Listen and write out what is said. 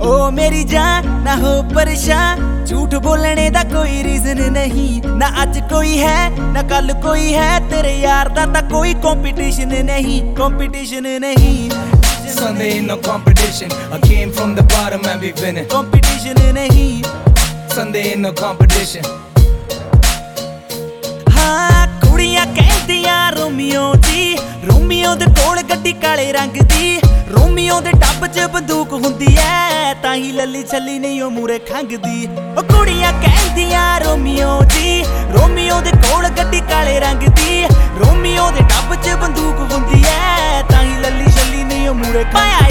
ओ मेरी जान ना हो परेशान, झूठ बोलने दा कोई रीजन नहीं। ना आज कोई है ना कल कोई है, तेरे यार दा ता कोई कंपटीशन नहीं, कंपटीशन नहीं। Sunday ain't no competition. I came from the bottom and we winning. Competition नहीं। Sunday ain't no competition. हाँ कुड़ियां कहदियां रोमियो जी, रोमियो दे कोल गड्डी काले रंग दी। रोमियो दे टब च बंदूक हुंदी ऐ, ताही लली छली नहीं ओ मूरे खंगदी। ओ कुड़ियां कहदियां रोमियो जी, रोमियो दे कोल गड्डी काले रंग दी। रोमियो दे टब च बंदूक हुंदी ऐ, ताही लली छली नहीं ओ मूरे। पाया